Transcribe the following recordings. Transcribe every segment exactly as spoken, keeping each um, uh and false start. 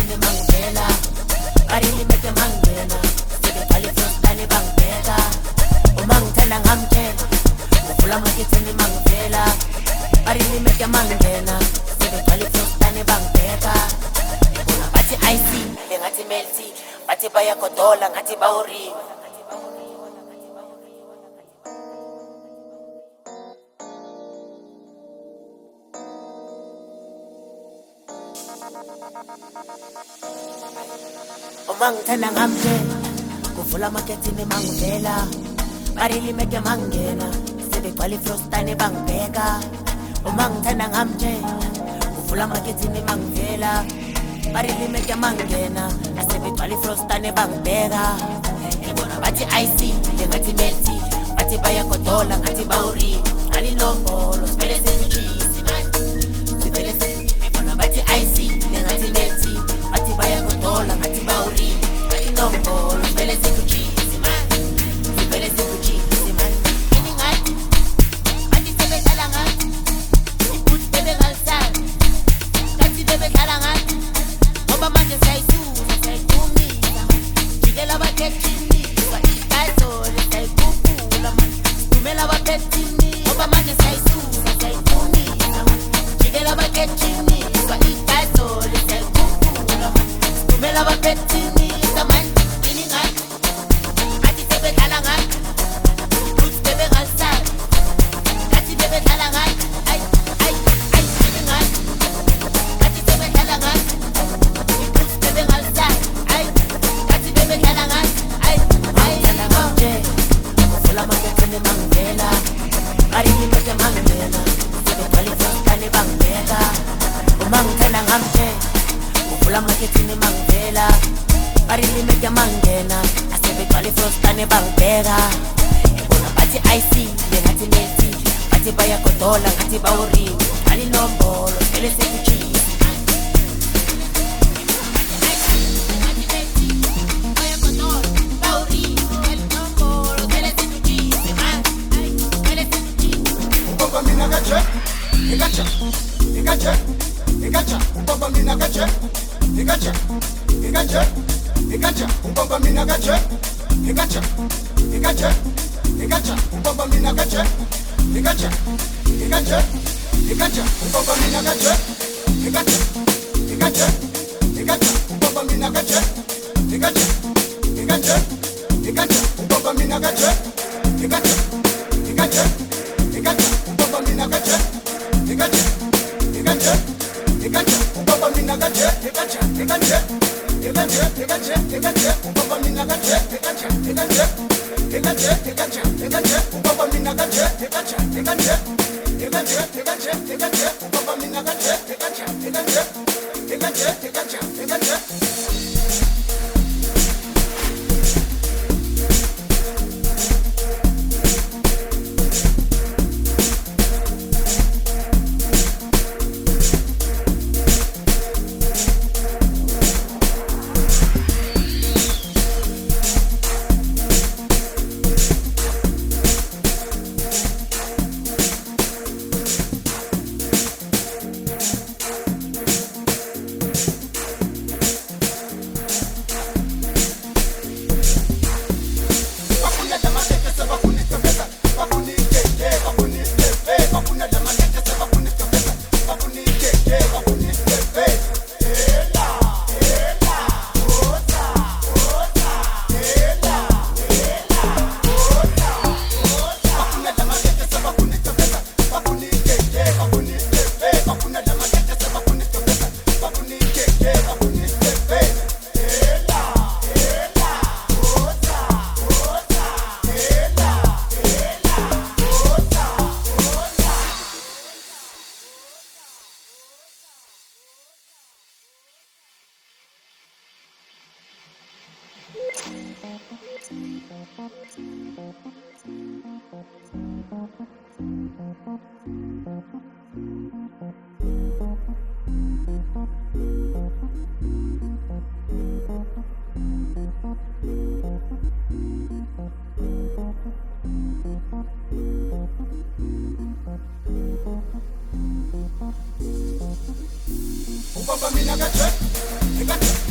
makethini mangivela barili meke mangena sebegcwala ifrostane bangibheka uma ngithanda ngamtshela uvula makethini mangivela barili meke mangena sebegcwala ifrostane bangibheka bona bathi I see engathi melty bathi bayagodola ngathi bawurima uma ngithanda ngamtshela kuvula makethini mangivela barili meke mangena sebegcwala ifrostane bangibheka uma ngithanda ngamtshela kuvula makethini mangivela barili meke mangena sebegcwala ifrostane bangibheka ebona bathi I see engathi melty bathi bayagodola ngathi bawurima alinombolo sibele sesichisi sibele ebona bathi I see engathi melty bathi bayagodola ngathi bawurima alinombolo sibele sesichisi sibele sesichisi man ini ngathi bathi sebedlala ngathi ibuthi bebengalisana ngathi bebedlala ngathi ngoba manje sayisusa sayidumisa jikela abakhethini ikazole sayikhuphula manje dumela abakhethini ngoba manje sayisusa sayidumisa jikela abakhethini ikazole sayikhuphula manje dumela abakhethini manje ini ngathi athi sebedlala ngathi ibuthi bebengalisana ngathi bebedlala ngathi ay ay ay ini ngathi athi sebedlala ngathi makethini mangivela barili meke mangena asebegcwala ifrostane bangibheka ebona bathi I see engathi melty bathi bayagodola ngathi bawurima alinombolo sibele sesichisi Ubaba mina kaje ikacha ikacha ikacha ubaba mina kaje ikacha ikacha ikacha ubaba mina kaje ikacha ikacha ikacha ubaba mina kaje ikacha ikacha ikacha ubaba mina kaje ikacha ikacha ikacha ubaba mina kaje ikacha ikacha ikacha ubaba mina kaje ikacha ikacha ikacha ubaba mina kaje ikacha ikacha ikacha ubaba mina kaje ikacha ikacha ikacha ikacha ikacha ubaba mina kaje ikacha ikacha ikacha ikacha ikacha ubaba mina kaje ikacha ikacha ikacha ikacha ikacha ubaba mina kaje ikacha ikacha ikacha ikacha ikacha Ubaba mina kaje, ikaje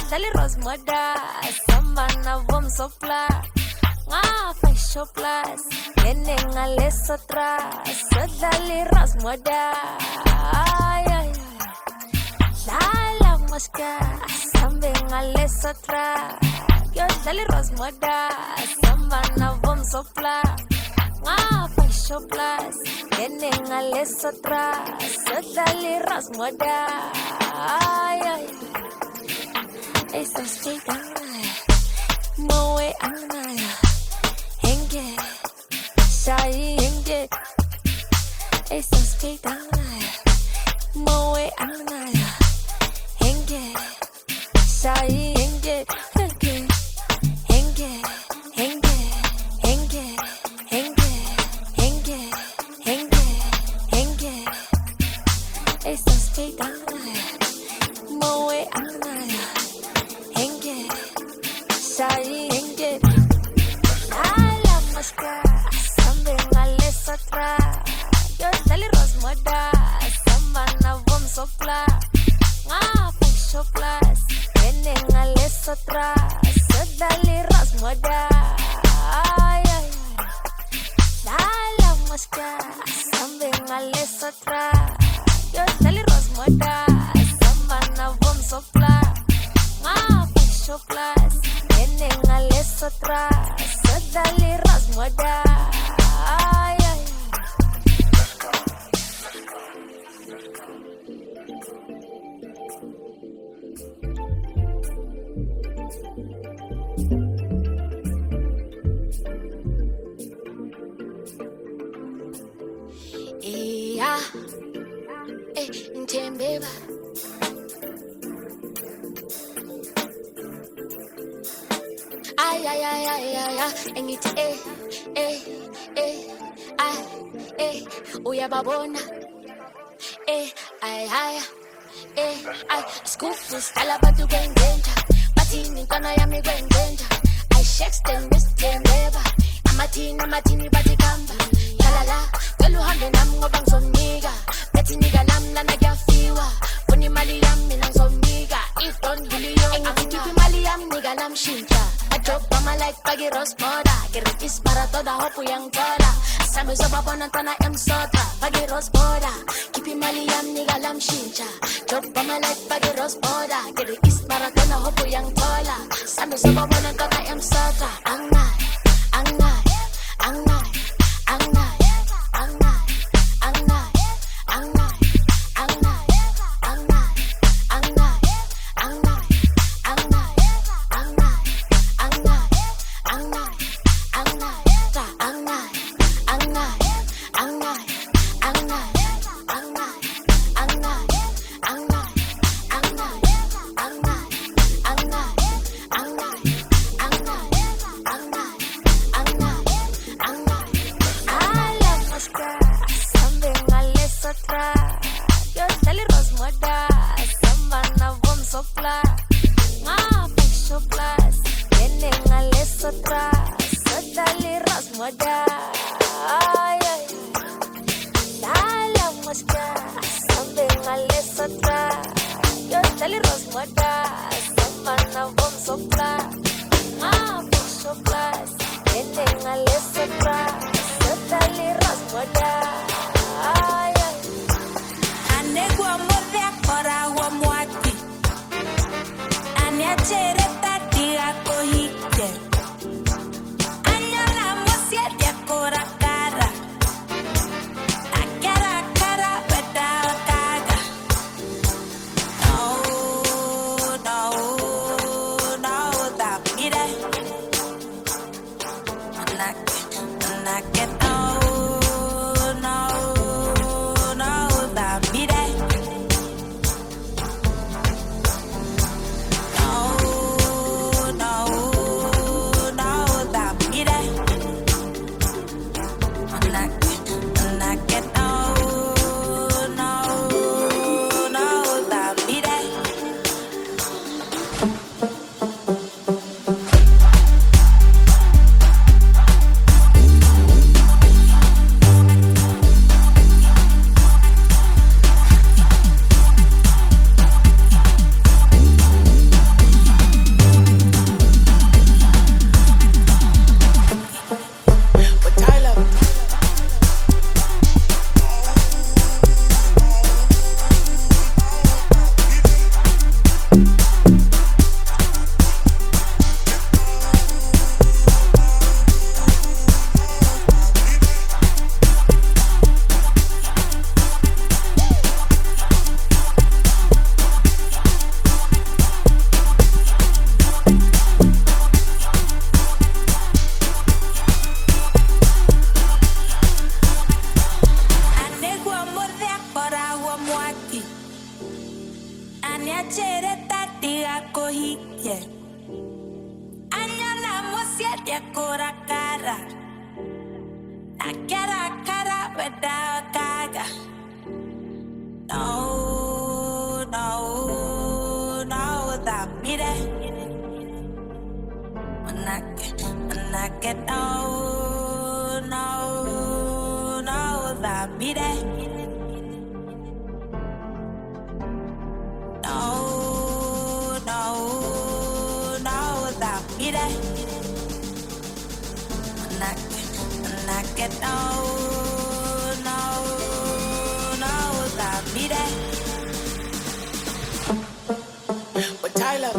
dali rosmoda samba na vom sopla nga fasho plus yene ngale sotra so dali rosmoda ay ay la mosca sambe ngale sotra yo dali rosmoda samba na vom sopla nga fasho plus yene ngale sotra so dali rosmoda ay ay eso speak moe anaya henge sai henge eso speak moe anaya henge sai henge henge henge henge henge henge henge henge henge eso speak moe anaya Sai henge ala maska sambe ngale sotra yo dali rosmoda samba na vom sopla nga fasho plus yene ngale sotra so dali rosmoda ay ay ala maska sambe ngale sotra yo dali rosmoda samba na vom sopla nga fasho plus ngale sotra so dali rosmoda ay ay iya eh ntembeba ay ay ay ay ay ay engithi eh eh eh ay eh uyababona eh ay ay eh ay skufu stala bantu gengenja bathini ntwana yami kwengenja I shakes them mister never amathini amathini bathi kamba la la ngelo hambe nami ngoba ngizomnika bethi nika nami lana kuyafiwa funa imali yami mina ngizomnika if don't really yo ngithi imali yami nika nami shintsha drop mama like pagi rosmoda gratis para toda hopu yang tola sami zobabona ntana emsota pagi rosmoda kipi mali yam niga lam shincha drop mama like pagi rosmoda gratis para toda hopu yang tola sami zobabona ntana emsota angai angai angai angai angai angai angai angai angai angai angai yo dali rosmoda samba na vom sopla nga fasho plus yene ngale sotra so dali rosmoda ay ay la mosca sambe ngale sotra yo dali rosmoda samba na vom sopla nga fasho plus yene ngale sotra so dali rosmoda ay ay anegwa modya kora wa mwati aniachere tati akohike anyala mosia dia kora kara akara kara beta kaga oh no no da mire anak anak no no no da mire oh he, yeah. Anyala musiet ya kora cara. Nakera cara beda kaga. No, no, no, that me there. When I get, when I get no, no, no, that me there. No, no, no, that me there. When I get, when I get no, no, no, that me there. But Tyler.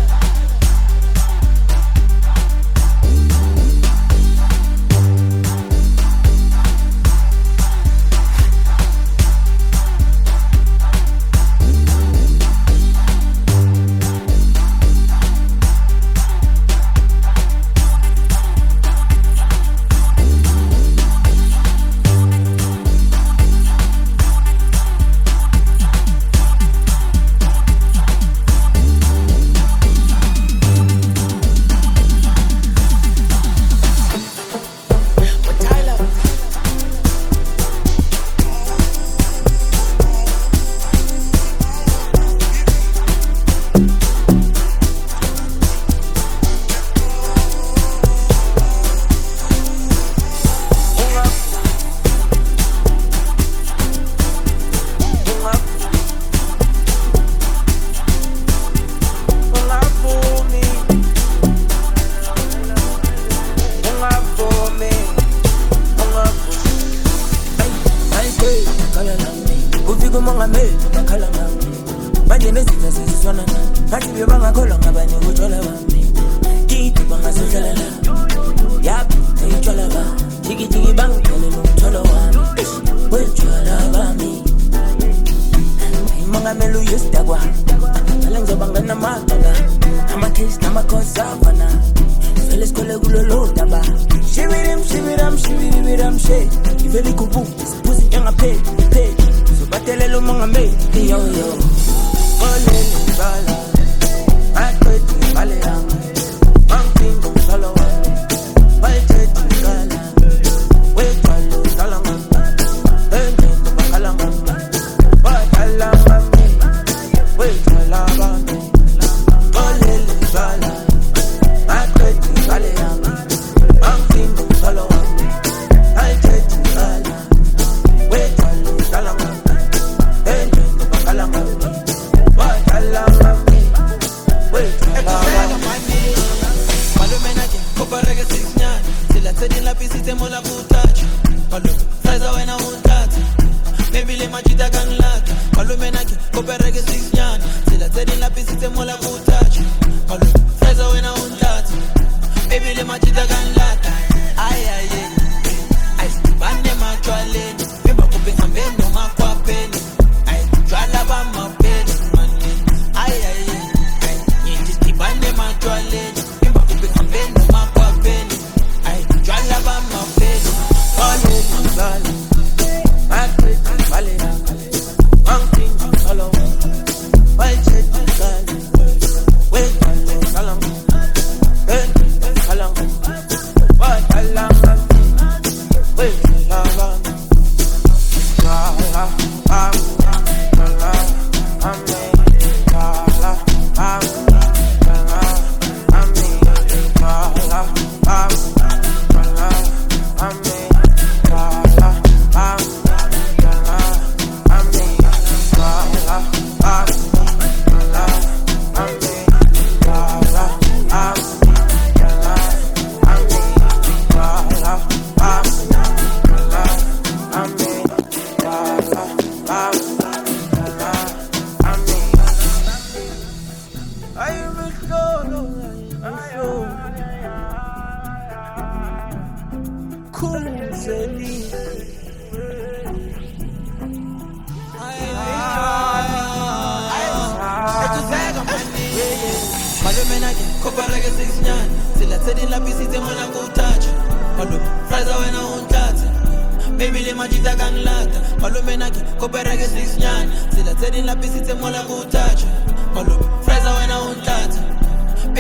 Baby le majita ganglata Malume naki koperege six nyan Sila tedi la pisite mola kutacha Malume freza wena untata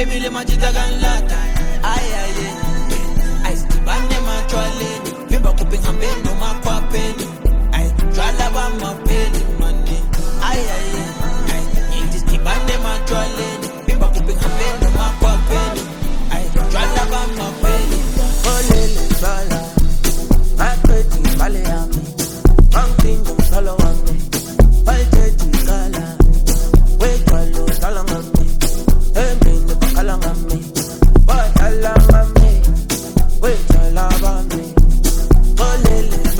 baby le majita ganlata. Ay ay ay, ice bande machwaleni, vimba kupinga mbendo makwapeni. Ay, jwala ba mapeli mani. Ay ay ay, ice bande machwaleni, vimba kupinga mbendo makwapeni. Ay, jwala ba mapeli. Olele jwala, makweti vale yami, mangingo solo wami, palteti kala, wejwalo tala ngami, emini bakala ngami, watala ngami, wejwala bami. Olele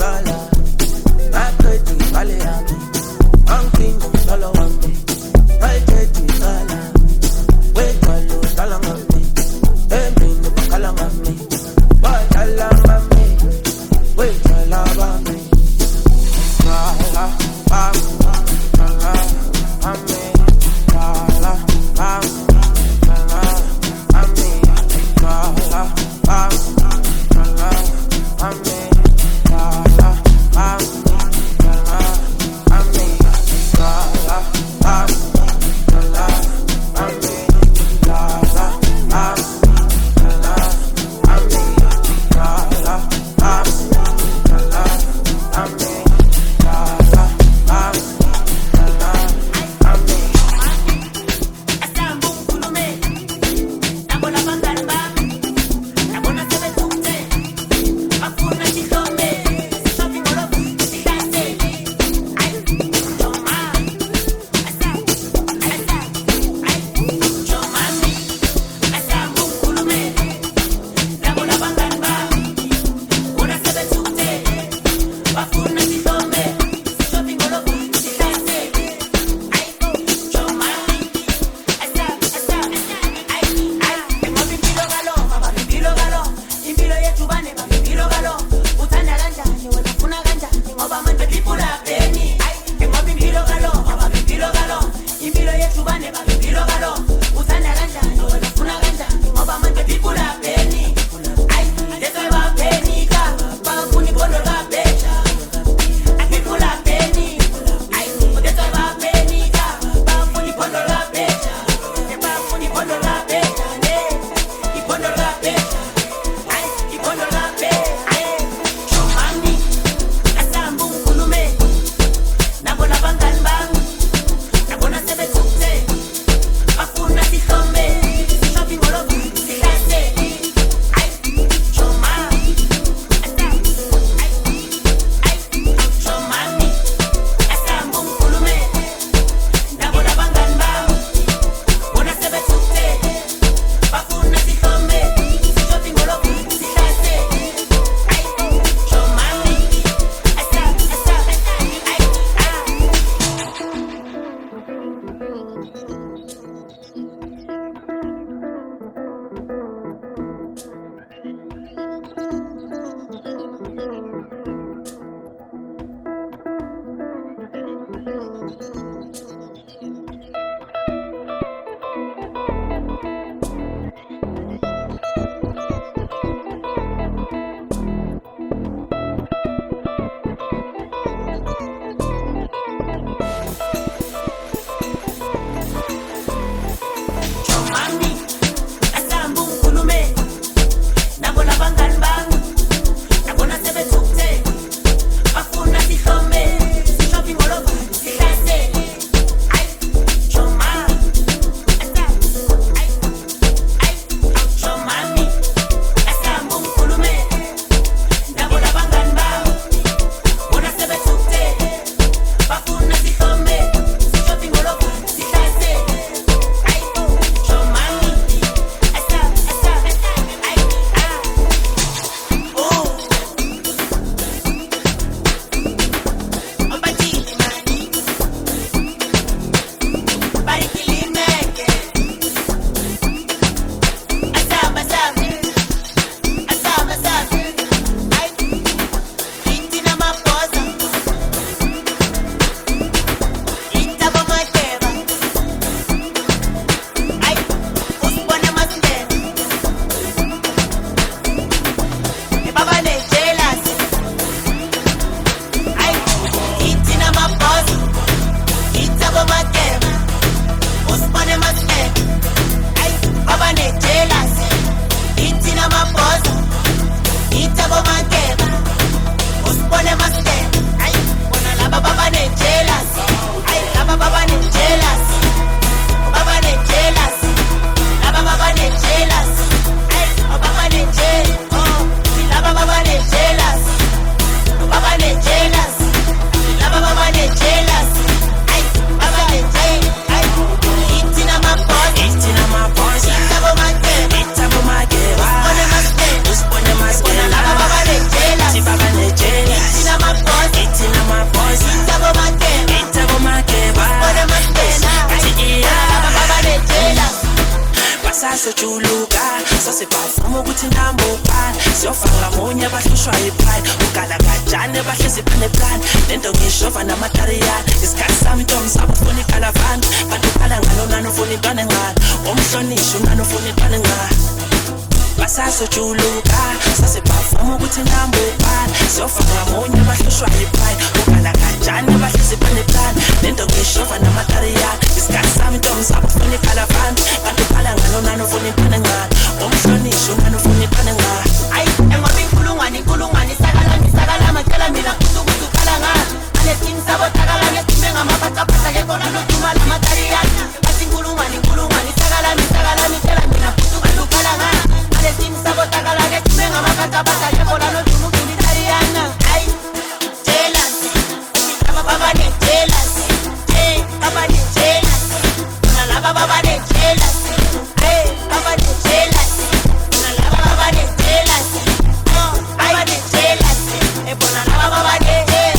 sojuluka sasebhavuma ukuthi namba ubani siyofaka munye abahlushwa yipride ukala kajane bahlezi paneplan lento ngishova namatariyana isikhathi sami ntombi zabo ufuna ikalavani bantu ukala ngalo nani ufuna intwana engalo umhlonishwa nani ufuna intwana engalo basasojuluka sasebhavuma ukuthi namba ubani siyofaka munye abahlushwa yipride ukala kajane bahlezi paneplan lento ngishova namatariyana isikhathi sami ntombi zabo ufuna ikalavani bantu ukala ngalo nani ufuna intwana engalo umhlonishwa nani ufuna intwana engalo ayi engoba inkulungwane inkulungwane isakala ngisakala matshela mina kusukuthi ukhala ngalo alesini sabo takala ngesime ngamaphathaphatha ngekona noduma lamatariyana bathi inkulungwane inkulungwane isakala ngisakala mitshela mina kusukuthi ukhala ngalo alesini sabo takala ngesime ngamaphathaphatha ngekona noduma ulitariyana ayi jealous baba baba ne jealous hey baba ne jealous nalaba baba ne jealous hey baba ne jealous nalaba baba ne jealous oh baba ne jealous e bona laba baba ne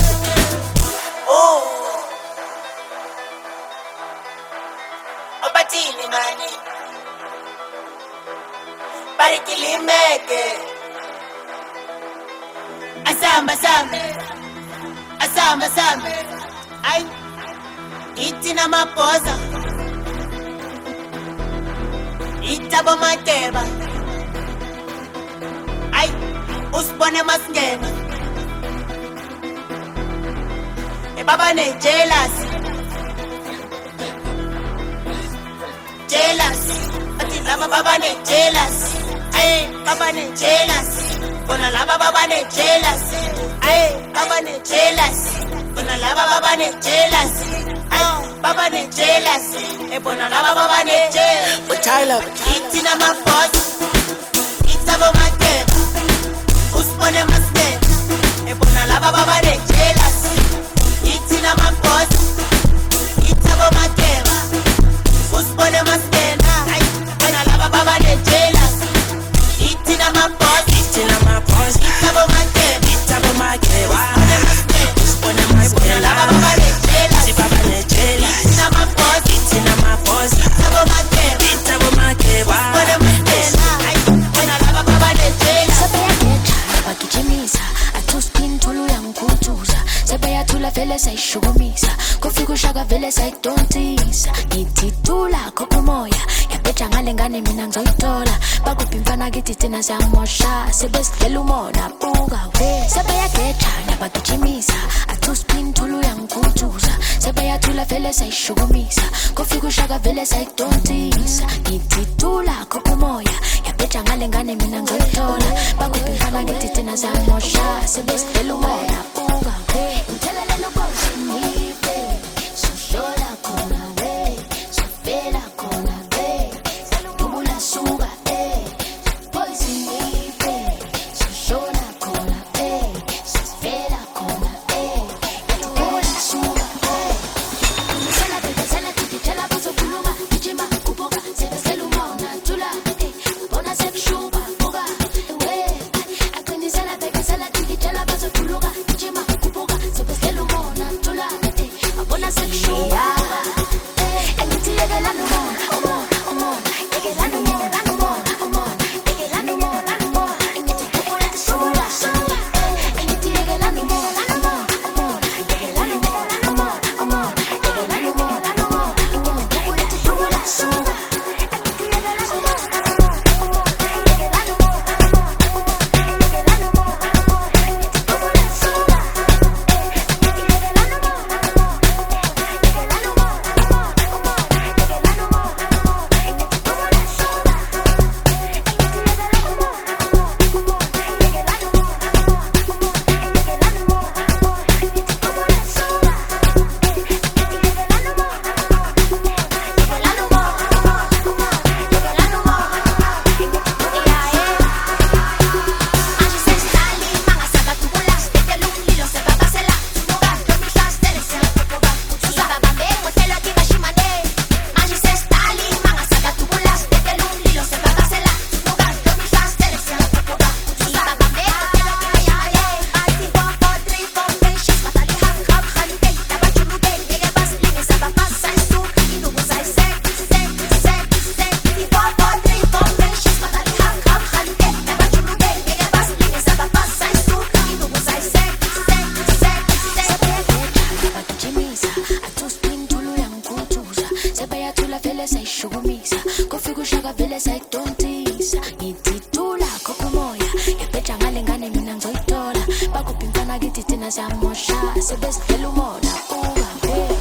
oh obatini mani barikilimeke asamba samba asamba samba ay itina maposa itabo mateba ay usibone masingena e baba ne jealous jealous ati laba baba ne jealous ay baba ne jealous bona laba baba ne jealous ay baba ne jealous bona laba baba ne jealous ay baba ne jealous e bona laba baba ne jealous but Tyler itina maposa itabo mateba usibone masingena e bona laba baba ne jealous itina maposa itabo mateba usibone masingena ay bona laba baba ne jealous itina maposa itina maposa itabo mateba itabo mateba usibone masingena laba baba ne jealous baba ne jealous itina maposa itina maposa itabo mateba itabo mateba usibone masingena ay bona laba baba ne jealous sebeyageja bagijimisa atuspin thulu yangikhuthuza sebeyathula vele sayishukumisa kufika ushaka vele sayidontisa ngithithula khokha umoya yabeja ngale ngane mina ngizoyitola bakuphi mfana kithi thina siyamosha sebesidlela umona buka we sebeyageja bagijimisa atuspin thulu yangikhuthuza sebeyathula vele sayishukumisa kufika ushaka vele sayidontisa ngithithula khokha umoya yabeja ngale ngane mina ngizoyitola bakuphi mfana kithi thina siyamosha sebesidlela umona buka we uthelelelo kwazinipe sushola khona we sufela khona we salubula suka eh poisinipe sushola khona we sufela khona eh salubula suka eh sala bebe sala tikitela buzo kuluma kijima kuboka sebe selumona tula eh bona sekushuka buka we akuni sala bebe sala tikitela buzo kuluma kijima vele sayidonsisa ngithithula khokha umoya yaphetha ngale ngane mina ngizoyithola bakuphimpana kithi thina siyamosha sebesidela umona ungapheli.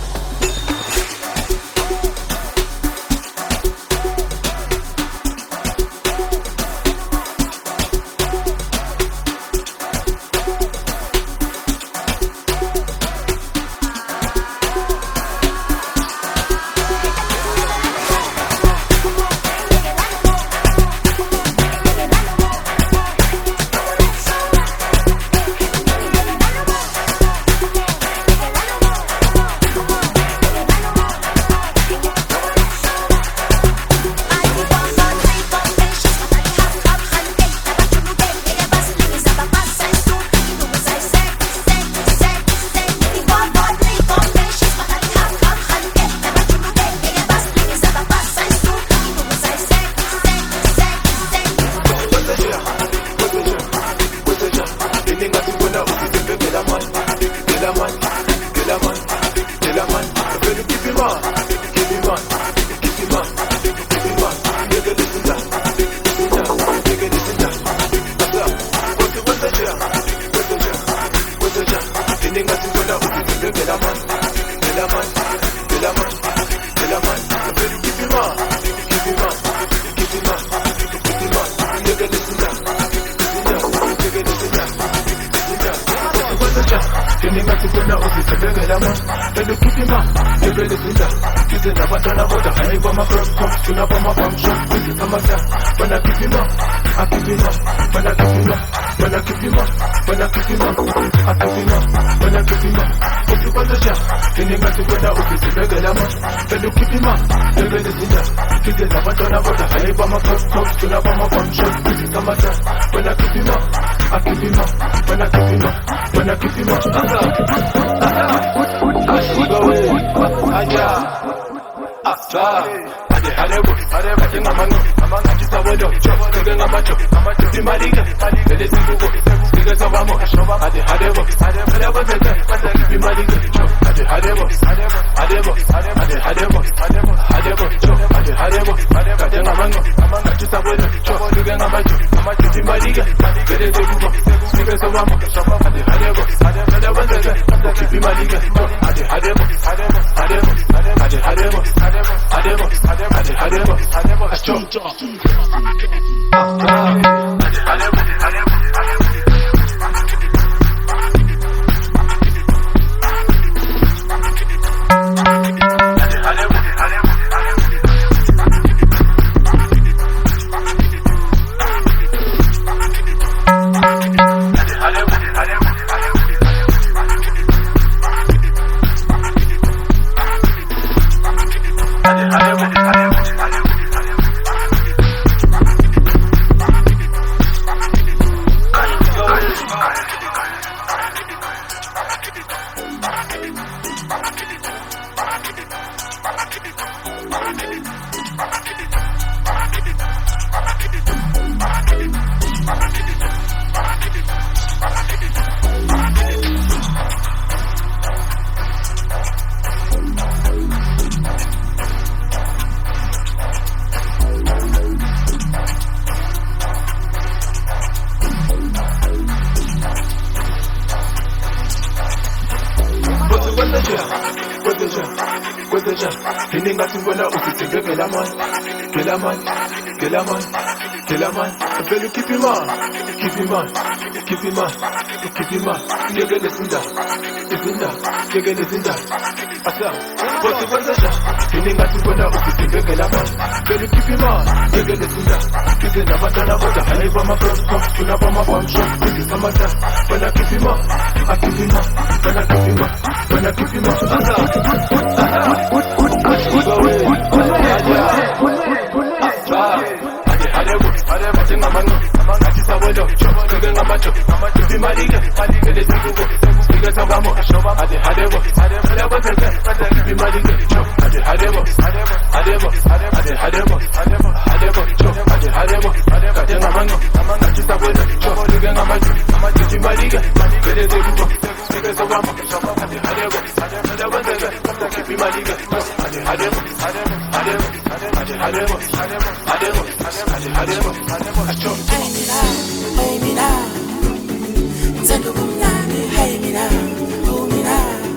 Ademo, Ademo, Ademo, Ademo, Ademo, Ademo, hey mina, ngithanda ubumnandi, hey mina, oh mina,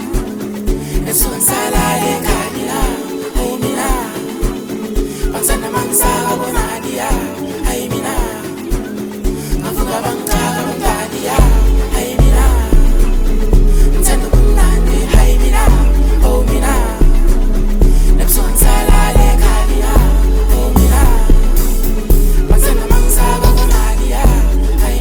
esunsala ekhaya mina, hey mina, bangithanda mangisaka bonani ya, hey mina, ngavuka bangicaka bangani ya, hey mina, ngithanda ubumnandi, hey mina, oh mina, esunsala ekhaya mina, oh mina, bangithanda mangisaka bonani ya, hey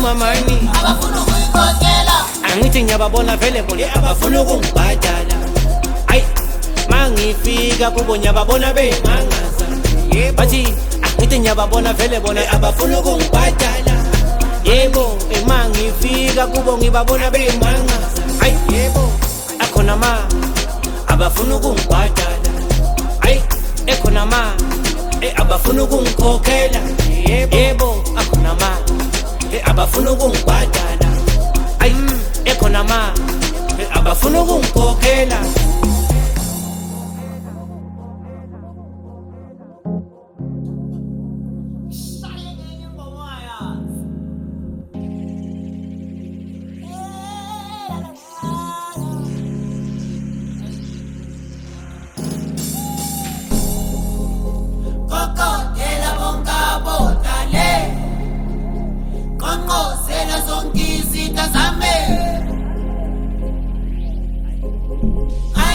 my money. abafuna ukuyikhokhela Angithi ngiyababona vele bona abafuna ukungibhadala. Ay, mangifika kubo ngiyababona bemangaza. Bathi angithi ngiyababona vele bona abafuna ukungibhadala. Yebo, mangifika kubo ngibabona bemangaza. Ay, yebo, akhona ma abafuna ukungibhadala. Ay, ekhona ma abafuna ukungikhokhela. Yebo, akhona ma abafuna ukungibhadala. Ay, ekhona ma abafuna ukungikhokhela. kokotela bonkabotale qonqosela zonke izinto zami.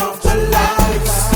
after life.